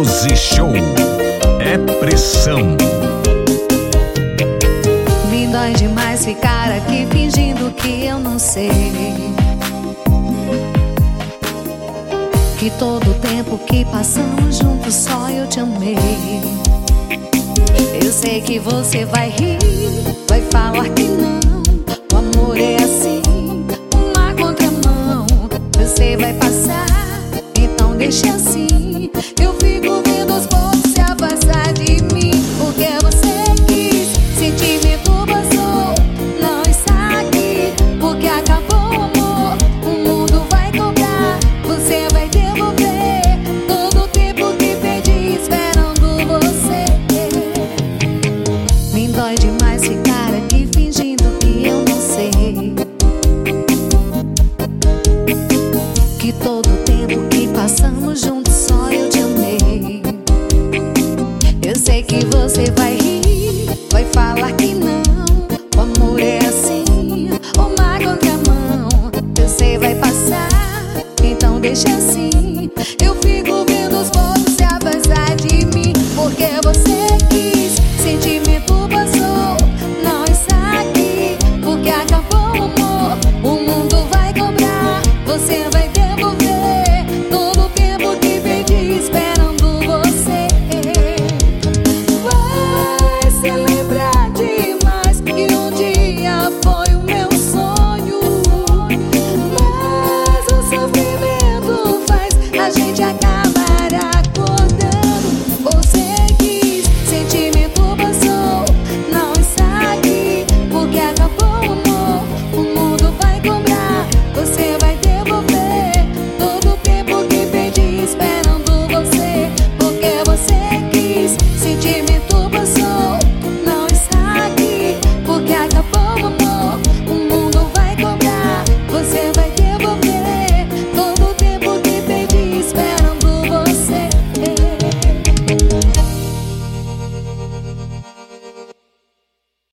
House Show é pressão. Me dói demais ficar aqui fingindo que eu não sei que todo o tempo que passamos juntos só eu te amei. Eu sei que você vai rir, vai falar que não,